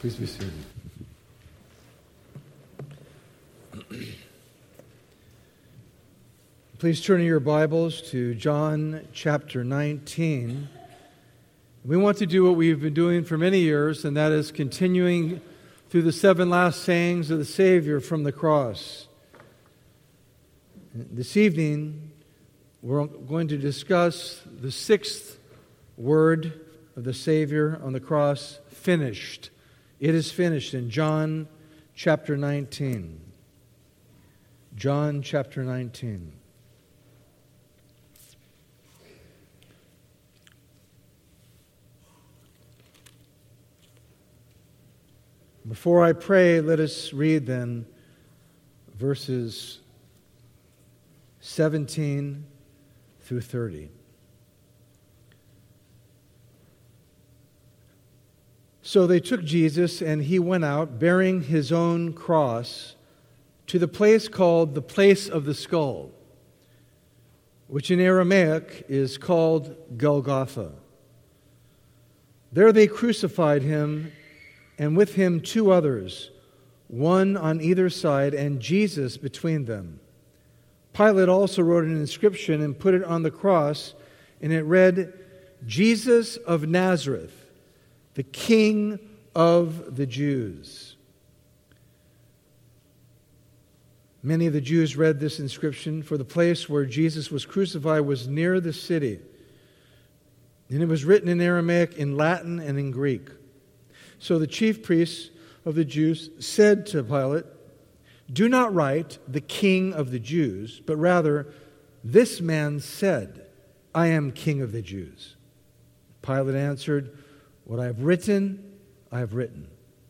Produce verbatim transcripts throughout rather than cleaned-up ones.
Please be seated. Please turn in your Bibles to John chapter nineteen. We want to do what we've been doing for many years, and that is continuing through the seven last sayings of the Savior from the cross. This evening, we're going to discuss the sixth word of the Savior on the cross, finished. It is finished in John chapter nineteen. John chapter nineteen. Before I pray, let us read then verses seventeen through thirty. So they took Jesus, and he went out, bearing his own cross, to the place called the Place of the Skull, which in Aramaic is called Golgotha. There they crucified him, and with him two others, one on either side, and Jesus between them. Pilate also wrote an inscription and put it on the cross, and it read, Jesus of Nazareth, the King of the Jews. Many of the Jews read this inscription, for the place where Jesus was crucified was near the city. And it was written in Aramaic, in Latin, and in Greek. So the chief priests of the Jews said to Pilate, do not write the King of the Jews, but rather, this man said, I am King of the Jews. Pilate answered, what I have written, I have written.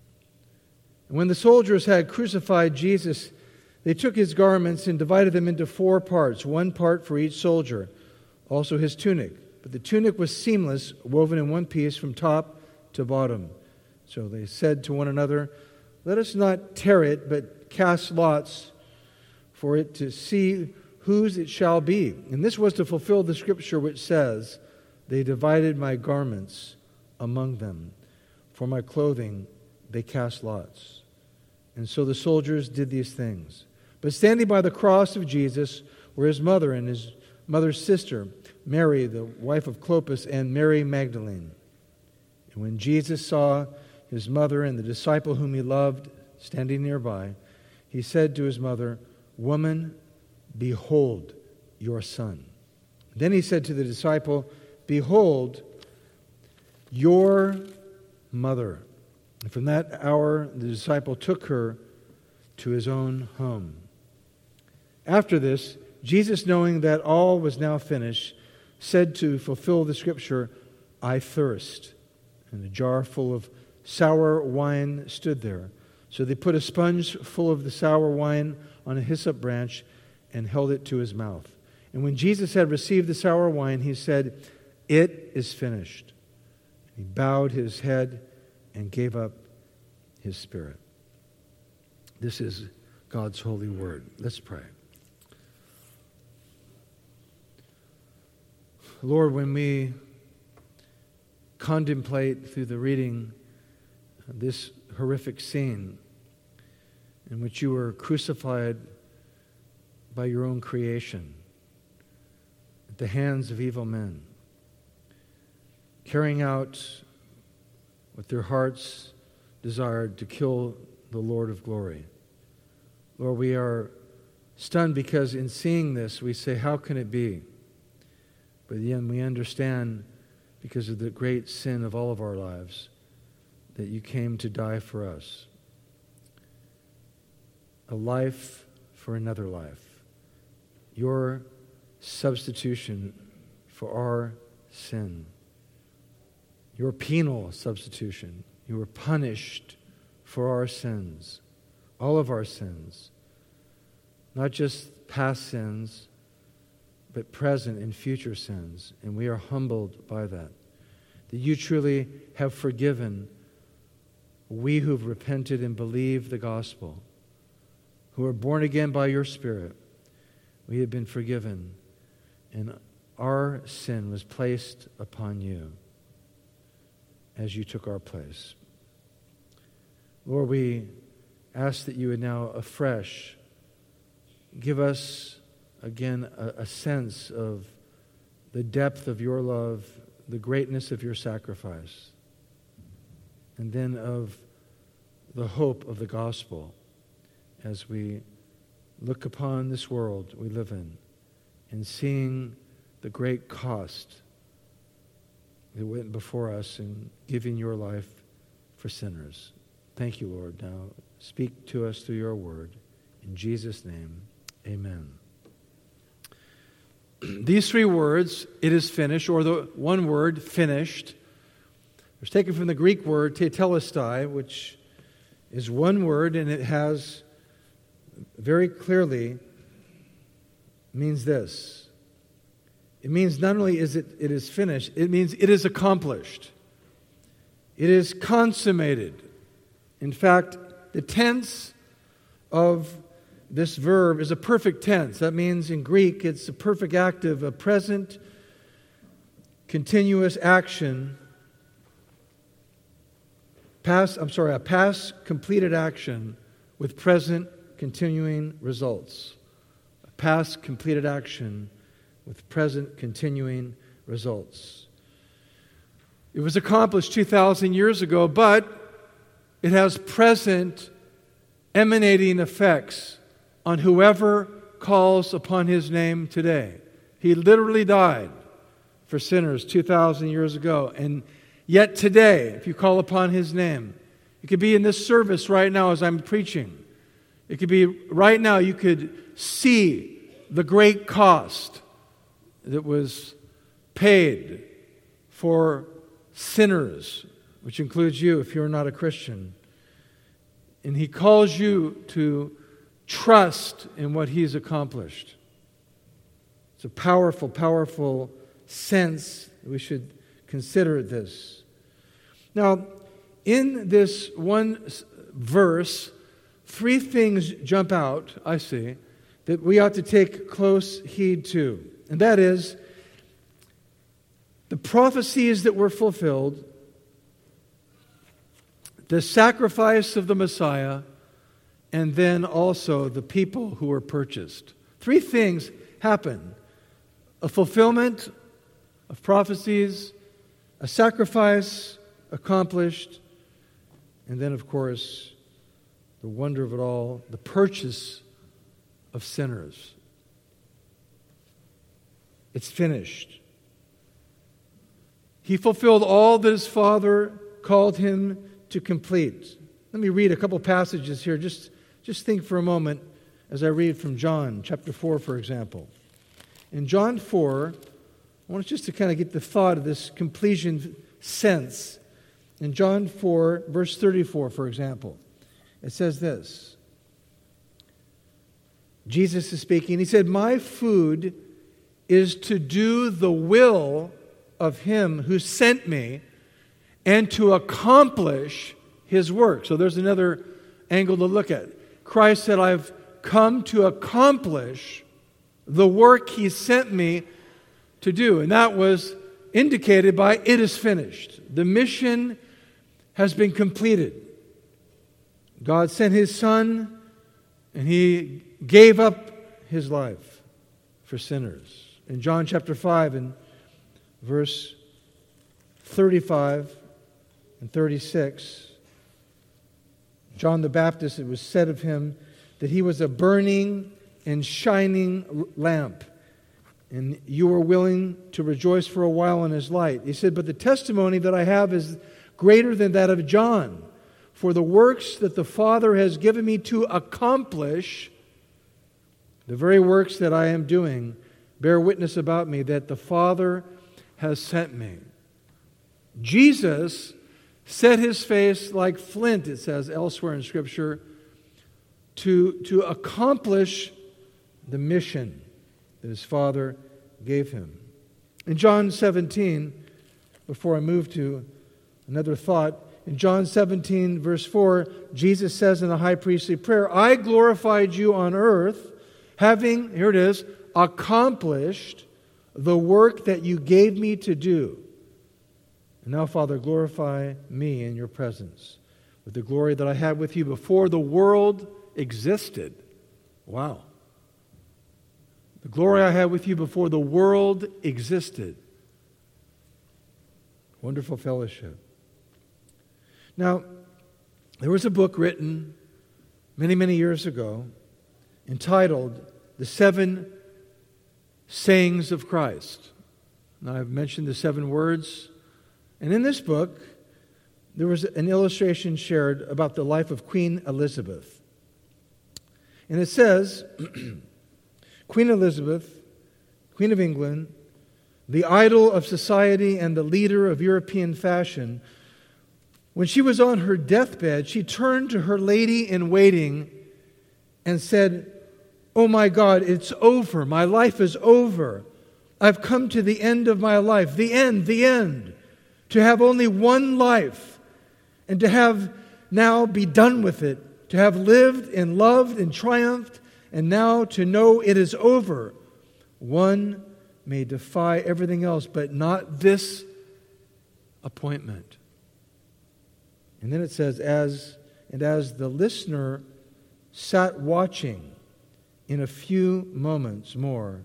And when the soldiers had crucified Jesus, they took his garments and divided them into four parts, one part for each soldier, also his tunic. But the tunic was seamless, woven in one piece from top to bottom. So they said to one another, let us not tear it, but cast lots for it to see whose it shall be. And this was to fulfill the scripture which says, they divided my garments among them. For my clothing they cast lots. And so the soldiers did these things. But standing by the cross of Jesus were his mother and his mother's sister, Mary, the wife of Clopas, and Mary Magdalene. And when Jesus saw his mother and the disciple whom he loved standing nearby, he said to his mother, woman, behold your son. Then he said to the disciple, behold your mother. And from that hour the disciple took her to his own home. After this, Jesus, knowing that all was now finished, said to fulfill the scripture, I thirst. And a jar full of sour wine stood there. So they put a sponge full of the sour wine on a hyssop branch and held it to his mouth. And when Jesus had received the sour wine, he said, it is finished. He bowed his head and gave up his spirit. This is God's holy word. Let's pray. Lord, when we contemplate through the reading this horrific scene in which you were crucified by your own creation at the hands of evil men, carrying out what their hearts desired to kill the Lord of glory. Lord, we are stunned because in seeing this we say, how can it be? But then we understand, because of the great sin of all of our lives, that you came to die for us. A life for another life. Your substitution for our sin. Your penal substitution. You were punished for our sins. All of our sins. Not just past sins, but present and future sins. And we are humbled by that. That you truly have forgiven we who've repented and believed the gospel, who are born again by your Spirit. We have been forgiven, and our sin was placed upon you as you took our place. Lord, we ask that you would now afresh give us again a, a sense of the depth of your love, the greatness of your sacrifice, and then of the hope of the gospel as we look upon this world we live in and seeing the great cost that went before us in giving your life for sinners. Thank you, Lord. Now speak to us through your word. In Jesus' name, amen. These three words, it is finished, or the one word, finished, is taken from the Greek word tetelestai, which is one word, and it has very clearly means this. It means not only is it it is finished, it means it is accomplished. It is consummated. In fact, the tense of this verb is a perfect tense. That means in Greek it's a perfect active, a present continuous action. Past, I'm sorry, a past completed action with present continuing results. A past completed action with present continuing results. It was accomplished two thousand years ago, but it has present emanating effects on whoever calls upon his name today. He literally died for sinners two thousand years ago. And yet today, if you call upon his name, it could be in this service right now as I'm preaching. It could be right now you could see the great cost that was paid for sinners, which includes you if you're not a Christian. And he calls you to trust in what he's accomplished. It's a powerful, powerful sense. We should consider this. Now, in this one verse, three things jump out, I see, that we ought to take close heed to. And that is, the prophecies that were fulfilled, the sacrifice of the Messiah, and then also the people who were purchased. Three things happen. A fulfillment of prophecies, a sacrifice accomplished, and then, of course, the wonder of it all, the purchase of sinners. It's finished. He fulfilled all that his Father called him to complete. Let me read a couple passages here. Just, just think for a moment as I read from John chapter four, for example. In John four, I want us just to kind of get the thought of this completion sense. In John four, verse thirty-four, for example, it says this. Jesus is speaking. He said, "My food is to do the will of him who sent me and to accomplish his work." So there's another angle to look at. Christ said, "I've come to accomplish the work he sent me to do." And that was indicated by, "It is finished." The mission has been completed. God sent his Son, and he gave up his life for sinners. In John chapter five and verse thirty-five and thirty-six, John the Baptist, it was said of him that he was a burning and shining lamp, and you were willing to rejoice for a while in his light. He said, "But the testimony that I have is greater than that of John. For the works that the Father has given me to accomplish, the very works that I am doing, bear witness about me that the Father has sent me." Jesus set his face like flint, it says elsewhere in Scripture, to, to accomplish the mission that his Father gave him. In John seventeen, before I move to another thought, in John seventeen, verse four, Jesus says in the high priestly prayer, "I glorified you on earth, having," here it is, "accomplished the work that you gave me to do. And now, Father, glorify me in your presence." with the glory that I had with you before the world existed. Wow. The glory I had with you before the world existed. Wonderful fellowship. Now, there was a book written many, many years ago entitled The Seven Sayings of Christ. Now, I've mentioned the seven words. And in this book, there was an illustration shared about the life of Queen Elizabeth. And it says, Queen Elizabeth, Queen of England, the idol of society and the leader of European fashion, when she was on her deathbed, she turned to her lady-in-waiting and said, "Oh my God, it's over. My life is over. I've come to the end of my life. The end, the end. To have only one life and to have now be done with it. To have lived and loved and triumphed and now to know it is over. One may defy everything else, but not this appointment." And then it says, as and as the listener sat watching, in a few moments more,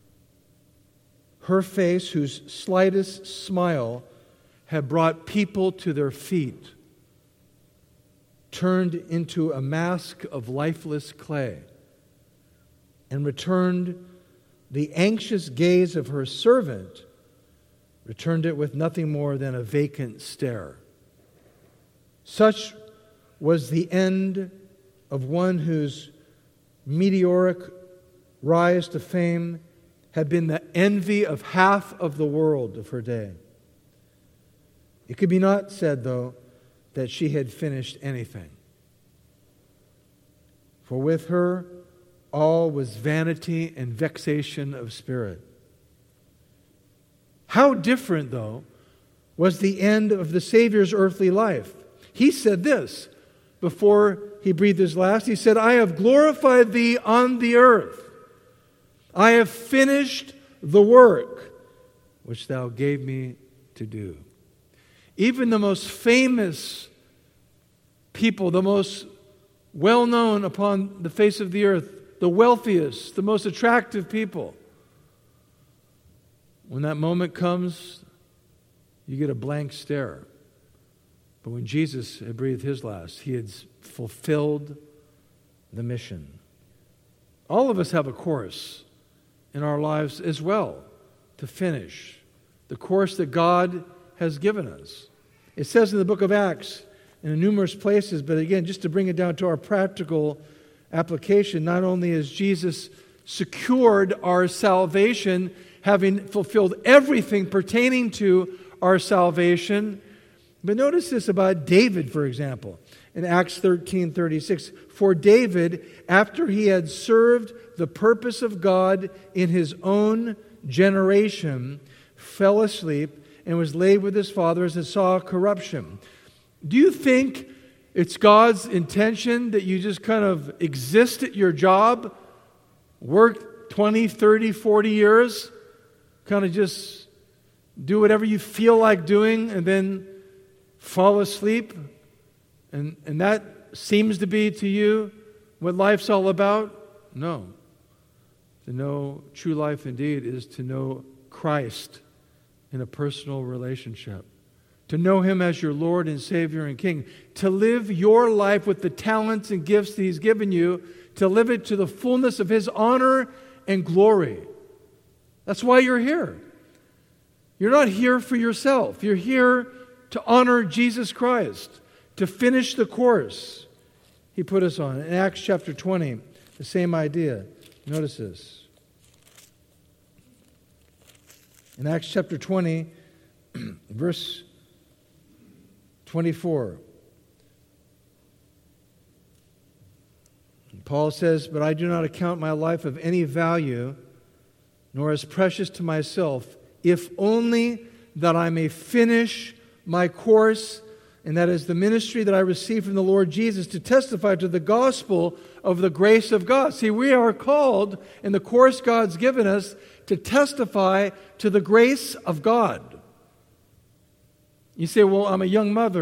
her face, whose slightest smile had brought people to their feet, turned into a mask of lifeless clay and returned the anxious gaze of her servant, returned it with nothing more than a vacant stare. Such was the end of one whose meteoric rise to fame had been the envy of half of the world of her day. It could be not said, though, that she had finished anything. For with her, all was vanity and vexation of spirit. How different, though, was the end of the Savior's earthly life. He said this before he breathed his last. He said, "I have glorified thee on the earth. I have finished the work which thou gave me to do." Even the most famous people, the most well-known upon the face of the earth, the wealthiest, the most attractive people, when that moment comes, you get a blank stare. But when Jesus had breathed his last, he had fulfilled the mission. All of us have a course in our lives as well to finish, the course that God has given us. It says in the book of Acts, in numerous places, but again, just to bring it down to our practical application, not only has Jesus secured our salvation, having fulfilled everything pertaining to our salvation, but notice this about David, for example, in Acts thirteen thirty-six. For David, after he had served the purpose of God in his own generation, fell asleep and was laid with his fathers and saw corruption. Do you think it's God's intention that you just kind of exist at your job, work twenty, thirty, forty years, kind of just do whatever you feel like doing and then fall asleep? And, and that seems to be to you what life's all about? No. To know true life indeed is to know Christ in a personal relationship. To know Him as your Lord and Savior and King. To live your life with the talents and gifts that He's given you. To live it to the fullness of His honor and glory. That's why you're here. You're not here for yourself. You're here to honor Jesus Christ. To finish the course He put us on. In Acts chapter twenty, the same idea. Notice this. In Acts chapter twenty, verse twenty-four. Paul says, "But I do not account my life of any value, nor as precious to myself, if only that I may finish my course, and that is the ministry that I received from the Lord Jesus, to testify to the gospel of the grace of God." See, we are called in the course God's given us to testify to the grace of God. You say, "Well, I'm a young mother.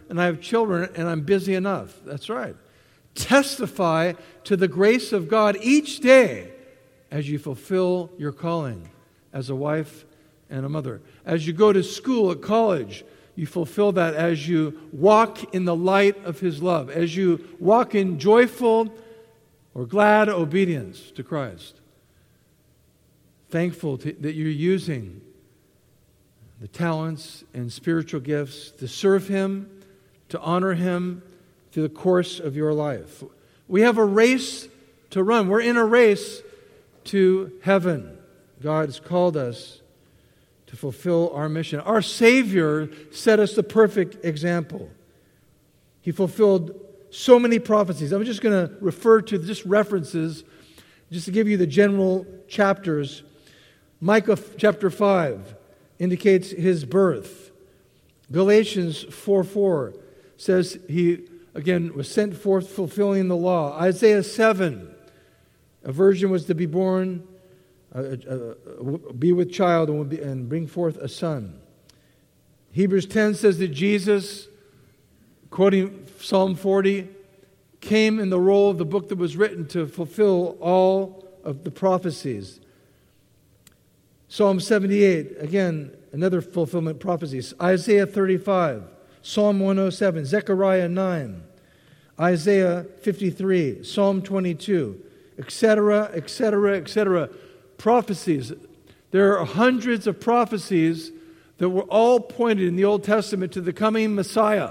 and I have children, and I'm busy enough. That's right. Testify to the grace of God each day as you fulfill your calling as a wife and a mother. As you go to school at college, you fulfill that as you walk in the light of His love, as you walk in joyful or glad obedience to Christ. Thankful to, that you're using the talents and spiritual gifts to serve Him, to honor Him through the course of your life. We have a race to run. We're in a race to heaven. God's called us to fulfill our mission. Our Savior set us the perfect example. He fulfilled so many prophecies. I'm just going to refer to just references, just to give you the general chapters. Micah chapter five indicates His birth. Galatians four four says He, again, was sent forth fulfilling the law. Isaiah seven, a virgin was to be born, uh, uh, be with child, and, be, and bring forth a son. Hebrews ten says that Jesus, quoting Psalm forty, came in the role of the book that was written to fulfill all of the prophecies. Psalm seventy-eight, again, another fulfillment prophecies. Isaiah thirty-five, Psalm one oh seven, Zechariah nine, Isaiah fifty-three, Psalm twenty-two, et cetera, et cetera, et cetera. Prophecies. There are hundreds of prophecies that were all pointed in the Old Testament to the coming Messiah.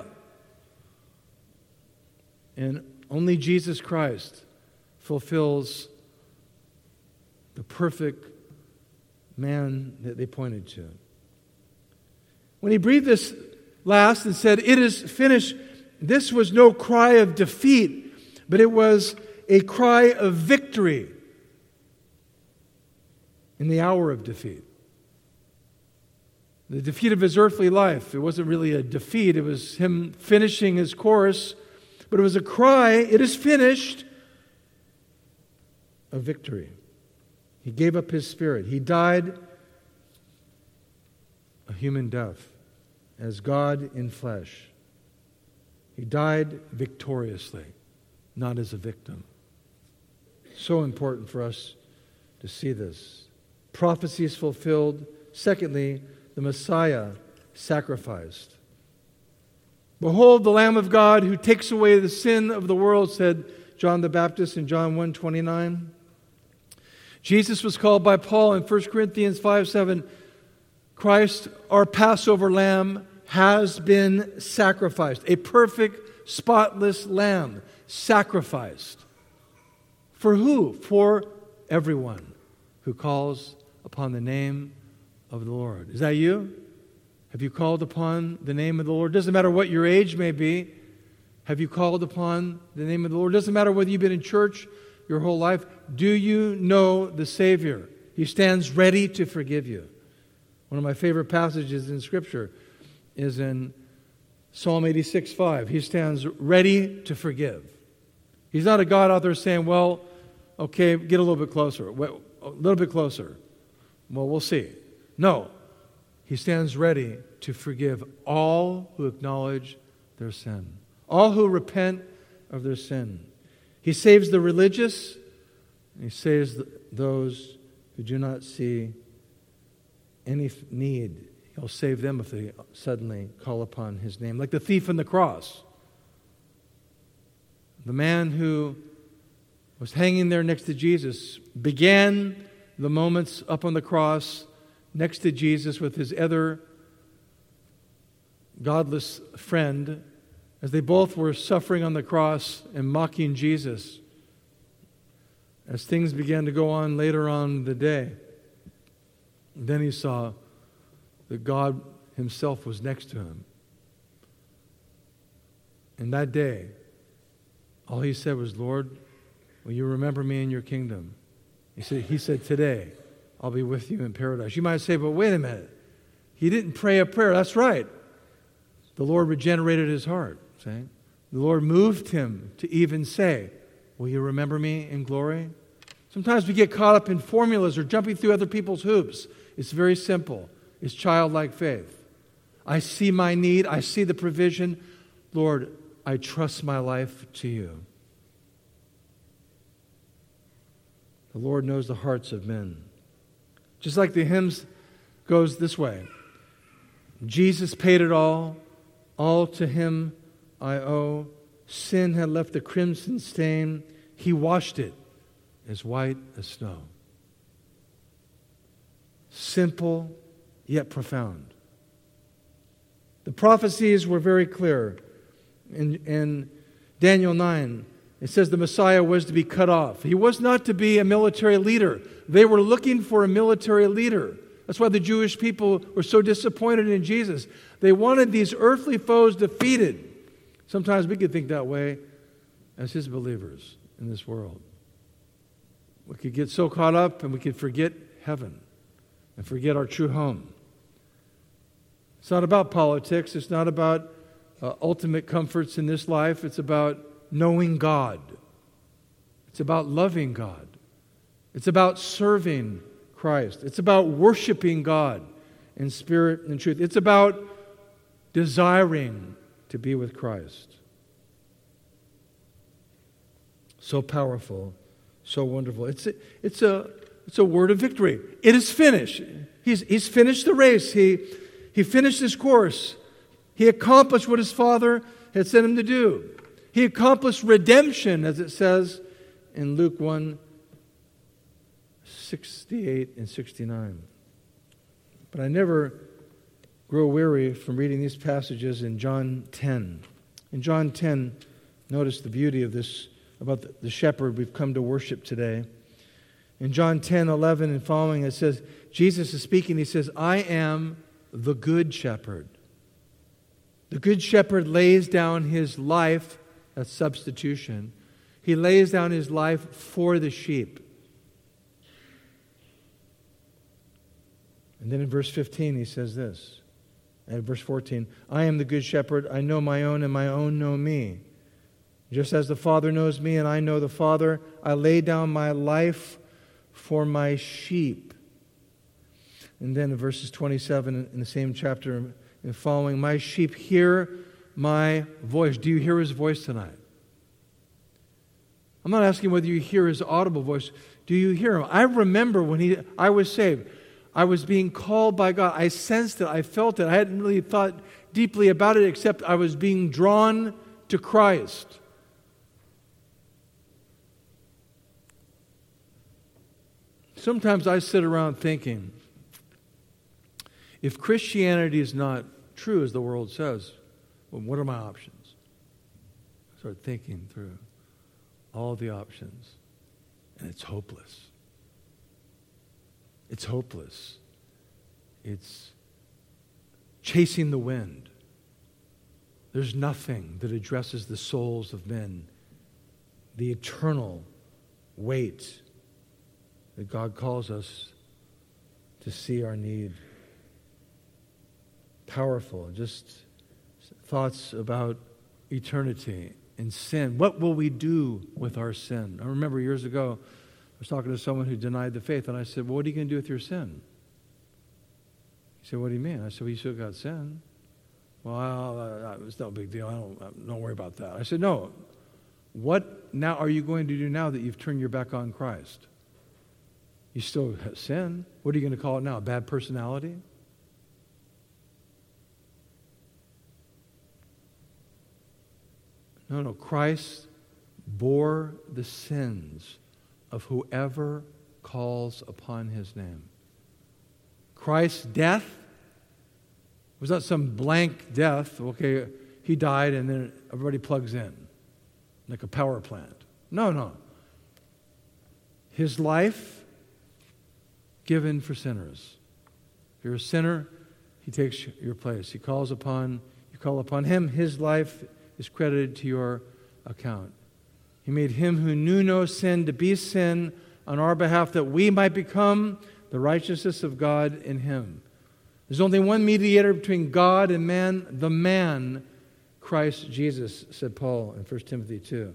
And only Jesus Christ fulfills the perfect man that they pointed to. When He breathed this last and said, "It is finished," this was no cry of defeat, but it was a cry of victory in the hour of defeat. The defeat of His earthly life, it wasn't really a defeat, it was Him finishing His course, but it was a cry, "It is finished," of victory. He gave up His spirit. He died a human death as God in flesh. He died victoriously, not as a victim. So important for us to see this. Prophecy is fulfilled. Secondly, the Messiah sacrificed. "Behold the Lamb of God who takes away the sin of the world," said John the Baptist in John one twenty-nine. Jesus was called by Paul in First Corinthians five seven, Christ, our Passover lamb, has been sacrificed. A perfect, spotless lamb sacrificed. For who? For everyone who calls upon the name of the Lord. Is that you? Have you called upon the name of the Lord? Doesn't matter what your age may be. Have you called upon the name of the Lord? Doesn't matter whether you've been in church your whole life. Do you know the Savior? He stands ready to forgive you. One of my favorite passages in Scripture is in Psalm eighty-six five. He stands ready to forgive. He's not a God out there saying, "Well, okay, get a little bit closer. A little bit closer. Well, we'll see." No. He stands ready to forgive all who acknowledge their sin. All who repent of their sin. He saves the religious, and He saves those who do not see any need. He'll save them if they suddenly call upon His name. Like the thief on the cross. The man who was hanging there next to Jesus began the moments up on the cross next to Jesus with his other godless friend, as they both were suffering on the cross and mocking Jesus. As things began to go on later on the day, then he saw that God Himself was next to him. And that day, all he said was, "Lord, will you remember me in your kingdom?" He said, he said, "Today, I'll be with you in paradise." You might say, "But wait a minute. He didn't pray a prayer." That's right. The Lord regenerated his heart. See? The Lord moved him to even say, "Will you remember me in glory?" Sometimes we get caught up in formulas or jumping through other people's hoops. It's very simple. It's childlike faith. I see my need. I see the provision. Lord, I trust my life to you. The Lord knows the hearts of men. Just like the hymns goes this way. Jesus paid it all. All to him I owe. Sin had left a crimson stain. He washed it as white as snow. Simple, yet profound. The prophecies were very clear. In, in Daniel nine, it says the Messiah was to be cut off. He was not to be a military leader. They were looking for a military leader. That's why the Jewish people were so disappointed in Jesus. They wanted these earthly foes defeated. Sometimes we could think that way as his believers in this world. We could get so caught up and we could forget heaven and forget our true home. It's not about politics. It's not about uh, ultimate comforts in this life. It's about knowing God. It's about loving God. It's about serving Christ. It's about worshiping God in spirit and truth. It's about desiring to be with Christ. So powerful, so wonderful. It's a, it's a, it's a word of victory. It is finished. He's, he's finished the race. He, he finished his course. He accomplished what his Father had sent him to do. He accomplished redemption, as it says in Luke one, sixty-eight and sixty-nine. But I never grow weary from reading these passages in John ten. In John ten, notice the beauty of this about the, the shepherd we've come to worship today. In John ten, eleven and following, it says, Jesus is speaking, he says, I am the good shepherd. The good shepherd lays down his life, that's substitution. He lays down his life for the sheep. And then in verse fifteen, he says this. And verse fourteen, I am the good shepherd. I know my own, and my own know me. Just as the Father knows me, and I know the Father, I lay down my life for my sheep. And then in verses twenty-seven in the same chapter and following, my sheep hear my voice. Do you hear his voice tonight? I'm not asking whether you hear his audible voice. Do you hear him? I remember when he, I was saved. I was being called by God. I sensed it. I felt it. I hadn't really thought deeply about it, except I was being drawn to Christ. Sometimes I sit around thinking, if Christianity is not true, as the world says, well, what are my options? I start thinking through all the options, and it's hopeless. It's hopeless. It's chasing the wind. There's nothing that addresses the souls of men, the eternal weight that God calls us to see our need. Powerful, just thoughts about eternity and sin. What will we do with our sin? I remember years ago, I was talking to someone who denied the faith, and I said, well, what are you going to do with your sin? He said, what do you mean? I said, well, you still got sin. Well, uh, it's no big deal. I don't, don't worry about that. I said, no. What now are you going to do now that you've turned your back on Christ? You still have sin. What are you going to call it now? A bad personality? No, no. Christ bore the sins of whoever calls upon his name. Christ's death was not some blank death. Okay, he died and then everybody plugs in like a power plant. No, no. His life given for sinners. If you're a sinner, he takes your place. He calls upon, you call upon him, his life is credited to your account. He made him who knew no sin to be sin on our behalf, that we might become the righteousness of God in him. There's only one mediator between God and man, the man, Christ Jesus, said Paul in First Timothy two.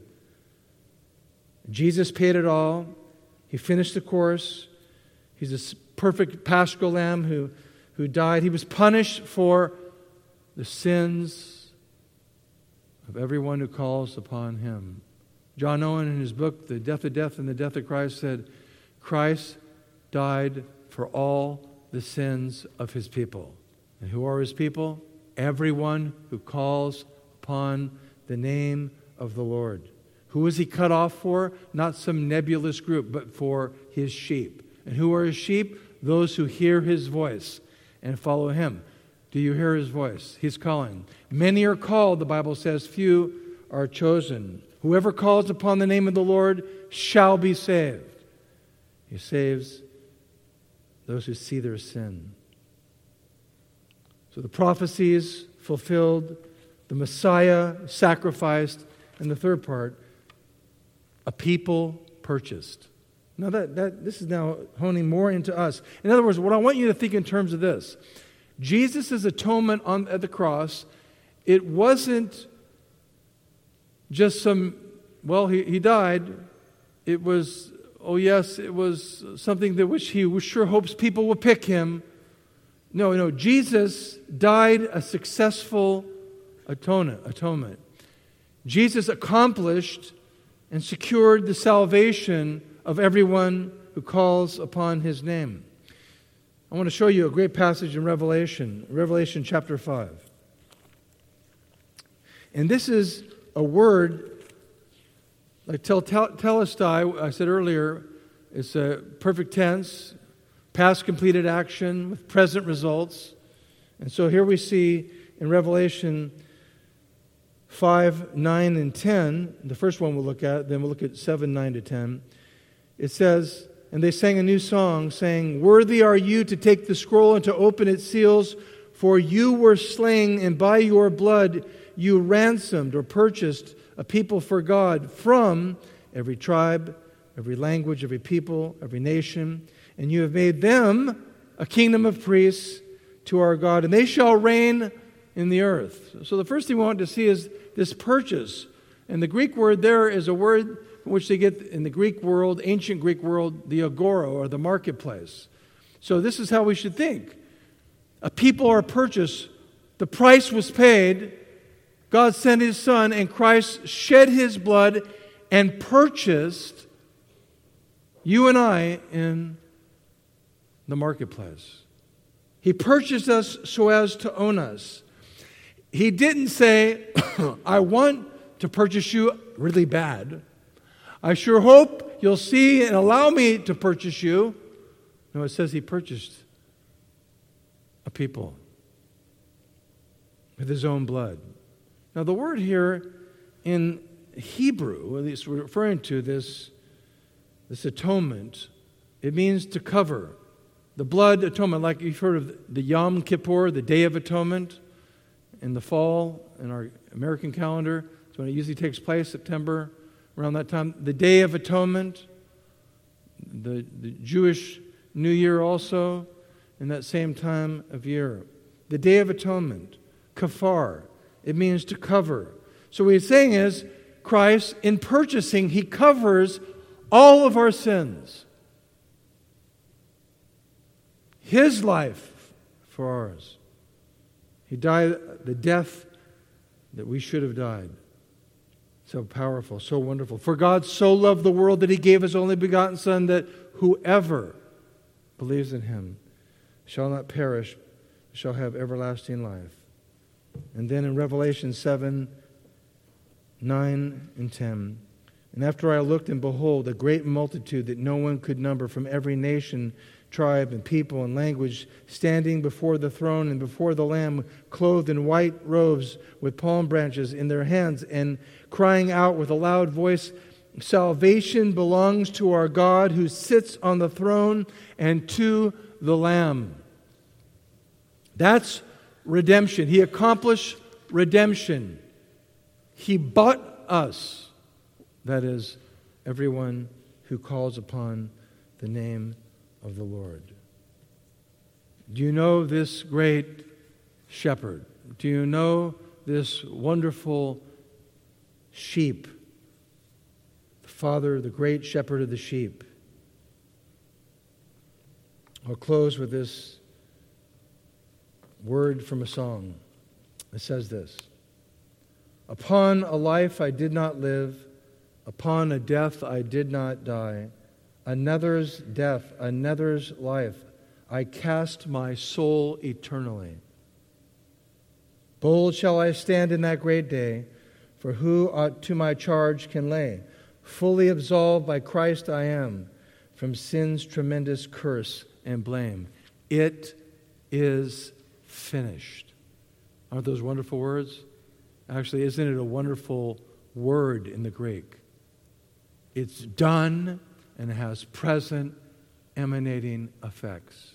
Jesus paid it all. He finished the course. He's a perfect paschal lamb who, who died. He was punished for the sins of everyone who calls upon him. John Owen, in his book, The Death of Death and the Death of Christ, said, Christ died for all the sins of his people. And who are his people? Everyone who calls upon the name of the Lord. Who is he cut off for? Not some nebulous group, but for his sheep. And who are his sheep? Those who hear his voice and follow him. Do you hear his voice? He's calling. Many are called, the Bible says, few are chosen. Whoever calls upon the name of the Lord shall be saved. He saves those who see their sin. So the prophecies fulfilled, the Messiah sacrificed, and the third part, a people purchased. Now that, that this is now honing more into us. In other words, what I want you to think in terms of this. Jesus' atonement on at the cross, it wasn't just some, well, he, he died. It was, oh yes, it was something that which he sure hopes people will pick him. No, no, Jesus died a successful atonement. atonement. Jesus accomplished and secured the salvation of everyone who calls upon his name. I want to show you a great passage in Revelation, Revelation chapter five. And this is a word, like tel, tel, telestai, I said earlier, it's a perfect tense, past completed action with present results. And so here we see in Revelation five, nine, and ten, the first one we'll look at, then we'll look at seven, nine to ten. It says, and they sang a new song, saying, Worthy are you to take the scroll and to open its seals, for you were slain, and by your blood you ransomed or purchased a people for God from every tribe, every language, every people, every nation. And you have made them a kingdom of priests to our God, and they shall reign in the earth. So the first thing we want to see is this purchase. And the Greek word there is a word from which they get in the Greek world, ancient Greek world, the agora or the marketplace. So this is how we should think. A people are purchased. The price was paid. God sent his Son, and Christ shed his blood and purchased you and I in the marketplace. He purchased us so as to own us. He didn't say, I want to purchase you really bad. I sure hope you'll see and allow me to purchase you. No, it says he purchased a people with his own blood. Now the word here in Hebrew, at least we're referring to this, this atonement, it means to cover. The blood atonement, like you've heard of the Yom Kippur, the Day of Atonement, in the fall, in our American calendar. It's when it usually takes place, September, around that time. The Day of Atonement, the, the Jewish New Year also, in that same time of year. The Day of Atonement, kafar, it means to cover. So what he's saying is, Christ, in purchasing, he covers all of our sins. His life for ours. He died the death that we should have died. So powerful, so wonderful. For God so loved the world that he gave his only begotten Son, that whoever believes in him shall not perish, shall have everlasting life. And then in Revelation seven, nine, and ten, and after I looked, and behold, a great multitude that no one could number, from every nation, tribe, and people, and language, standing before the throne and before the Lamb, clothed in white robes with palm branches in their hands, and crying out with a loud voice, Salvation belongs to our God who sits on the throne and to the Lamb. That's redemption. He accomplished redemption. He bought us. That is, everyone who calls upon the name of the Lord. Do you know this great shepherd? Do you know this wonderful sheep? The Father, the great shepherd of the sheep. I'll close with this word from a song. It says this. Upon a life I did not live, upon a death I did not die, another's death, another's life, I cast my soul eternally. Bold shall I stand in that great day, for who to my charge can lay? Fully absolved by Christ I am, from sin's tremendous curse and blame. It is finished. Aren't those wonderful words? Actually, isn't it a wonderful word in the Greek? It's done and has present emanating effects.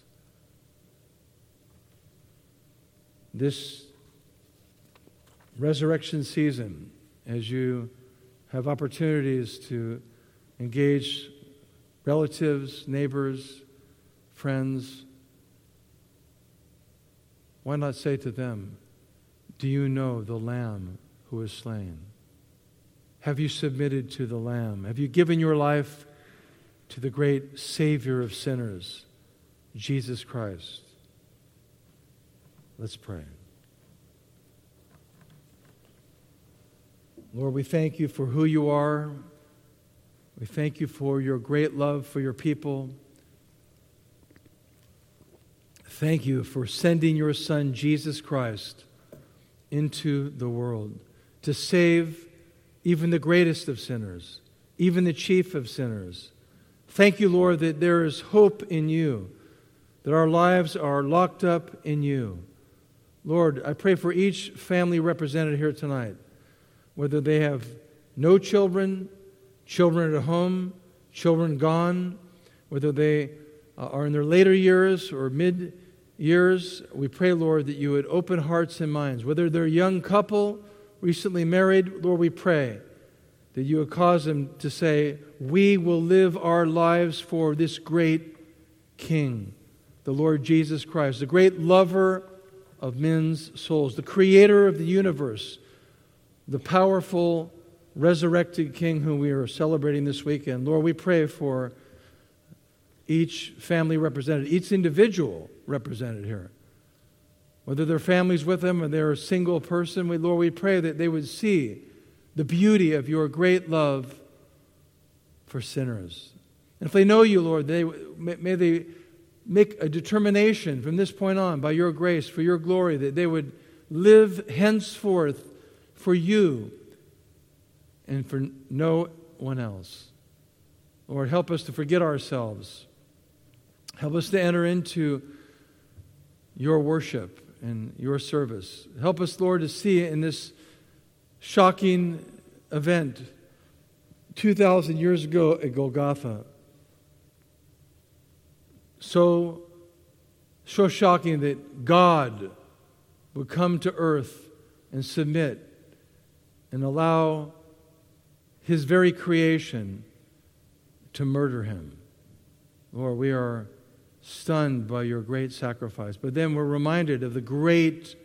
This resurrection season, as you have opportunities to engage relatives, neighbors, friends, why not say to them, do you know the Lamb who is slain? Have you submitted to the Lamb? Have you given your life to the great Savior of sinners, Jesus Christ? Let's pray. Lord, we thank you for who you are. We thank you for your great love for your people. Thank you for sending your Son, Jesus Christ, into the world to save even the greatest of sinners, even the chief of sinners. Thank you, Lord, that there is hope in you, that our lives are locked up in you. Lord, I pray for each family represented here tonight, whether they have no children, children at home, children gone, whether they are in their later years or mid years, we pray, Lord, that you would open hearts and minds. Whether they're a young couple, recently married, Lord, we pray that you would cause them to say, we will live our lives for this great King, the Lord Jesus Christ, the great lover of men's souls, the creator of the universe, the powerful, resurrected King whom we are celebrating this weekend. Lord, we pray for each family represented, each individual represented here. Whether their families with them or they're a single person, we, Lord, we pray that they would see the beauty of your great love for sinners. And if they know you, Lord, they, may they make a determination from this point on, by your grace, for your glory, that they would live henceforth for you and for no one else. Lord, help us to forget ourselves. Help us to enter into your worship and your service. Help us, Lord, to see in this shocking event two thousand years ago at Golgotha, so, so shocking that God would come to earth and submit and allow his very creation to murder him. Lord, we are stunned by your great sacrifice. But then we're reminded of the great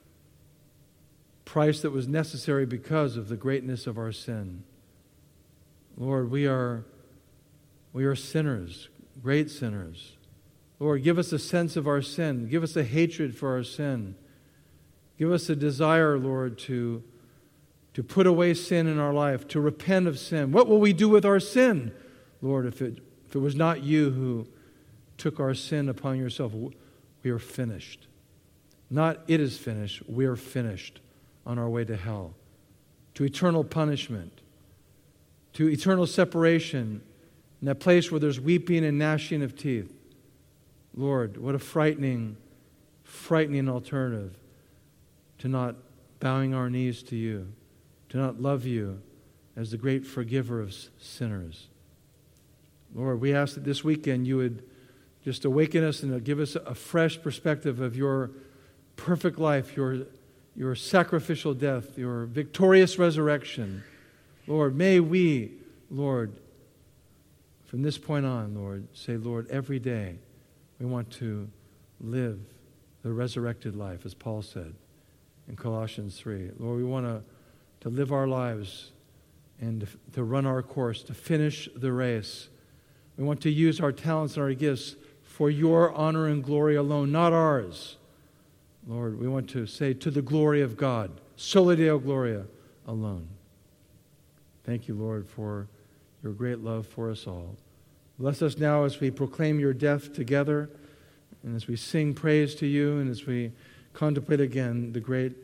price that was necessary because of the greatness of our sin. Lord, we are, we are sinners, great sinners. Lord, give us a sense of our sin. Give us a hatred for our sin. Give us a desire, Lord, to, to put away sin in our life, to repent of sin. What will we do with our sin, Lord, if it, if it was not you who took our sin upon yourself? We are finished. Not it is finished, we are finished on our way to hell, to eternal punishment, to eternal separation, in that place where there's weeping and gnashing of teeth. Lord, what a frightening, frightening alternative to not bowing our knees to you, to not love you as the great forgiver of sinners. Lord, we ask that this weekend you would just awaken us and give us a fresh perspective of your perfect life, your, your sacrificial death, your victorious resurrection. Lord, may we, Lord, from this point on, Lord, say, Lord, every day we want to live the resurrected life, as Paul said in Colossians three. Lord, we want to, to live our lives and to, to run our course, to finish the race. We want to use our talents and our gifts for your honor and glory alone, not ours. Lord, we want to say to the glory of God, Soli Deo Gloria, alone. Thank you, Lord, for your great love for us all. Bless us now as we proclaim your death together, and as we sing praise to you, and as we contemplate again the great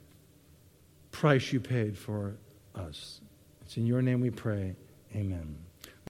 price you paid for us. It's in your name we pray. Amen.